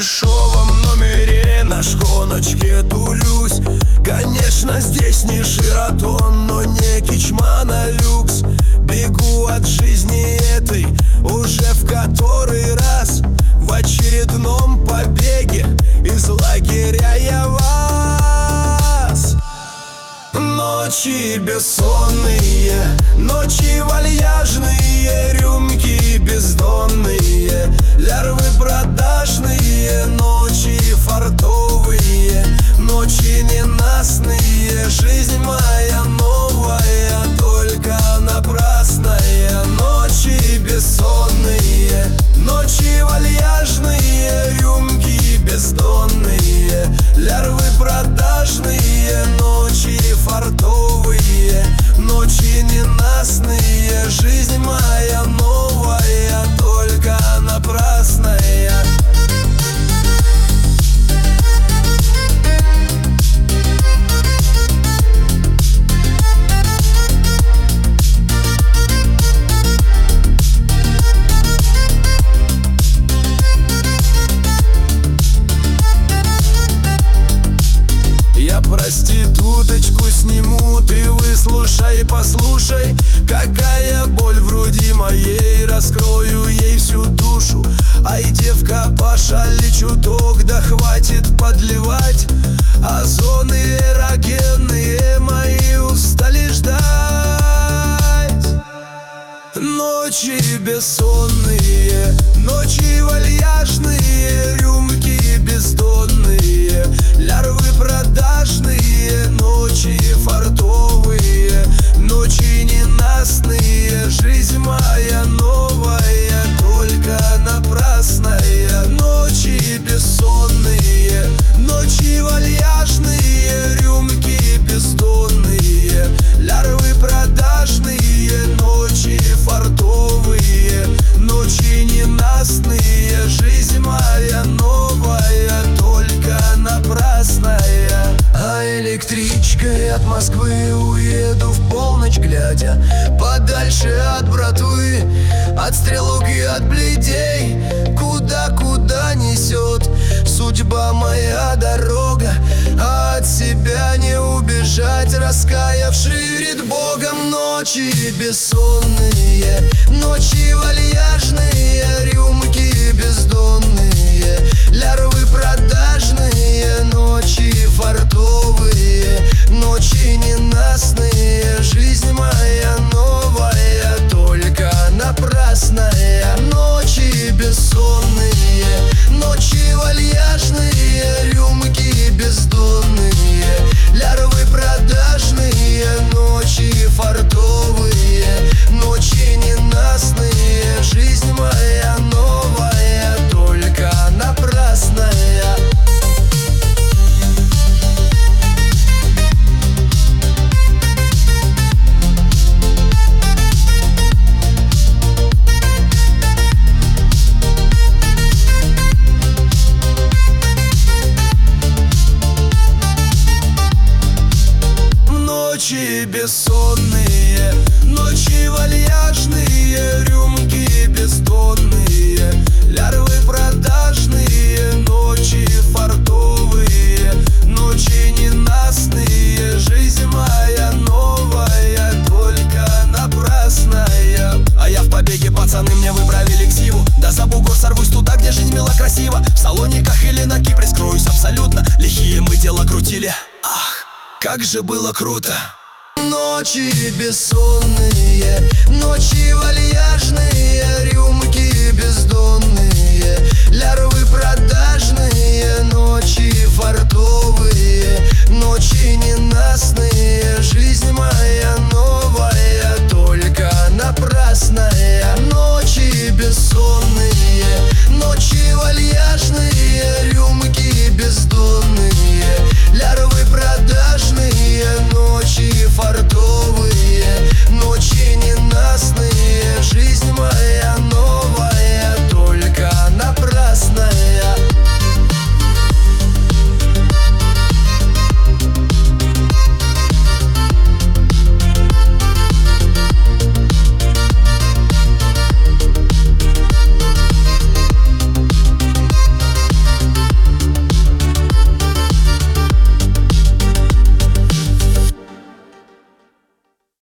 дешевом номере на шконочке тулюсь. Конечно, здесь не Шератон, но не Кичман, а люкс. Бегу от жизни этой уже в который раз. В очередном побеге из лагеря я вас. Ночи бессонные, ночи вальяжные, рюмки бездонные, лярвы продажные, ночи фартовые, ночи ненастные. Жизнь моя новая, только напрасная. Ночи бессонные, ночи вальяжные, рюмки бездонные, лярвы продажные, ночи фартовые, ночи ненастные. Жизнь моя новая, только напрасная. Проституточку сниму, ты выслушай, послушай, какая боль в груди моей, раскрою ей всю душу. Ай, девка, пошали чуток, да хватит подливать. Озоны эрогенные мои устали ждать. Ночи бессонные, ночи вальяжные, рюмки бездонные, лярвы продажные, ночи фартовые, ночи ненастные. Жизнь моя новая, только напрасная. Ночи бессонные, ночи вальяжные, рюмки бездонные, лярвы продажные, ночи фартовые, ночи ненастные. Жизнь моя новая, только напрасная. А электричкой от Москвы уеду в полночь глядя, подальше от братвы, от стрелок и от бледей. Куда несет судьба моя дорога, а от себя не убежать, раскаявшись перед Богом. Ночи бессонные, ночи вальяжные, рюмки бездонные, лярвы продажные, ночи фартовые, ночи ненастные. Жизнь моя новая, только напрасная. Ночи бессонные, ночи вальяжные, рюмки бездонные, лярвы продажные, ночи фартовые, ночи ненастные. Жизнь моя новая, только напрасная. Ночи бессонные, ночи вальяжные, рюмки бездонные, лярвы продажные, ночи фартовые, ночи ненастные. Жизнь моя новая, только напрасная. А я в побеге, пацаны, мне выправили ксиву. Да за бугор сорвусь туда, где жизнь мила красиво. В Салониках или на Кипре скроюсь абсолютно. Лихие мы дело крутили, ах, как же было круто. Ночи бессонные, ночи вальяжные, рюмки бездонные, лярвы продажные, ночи фартовые, ночи ненастные.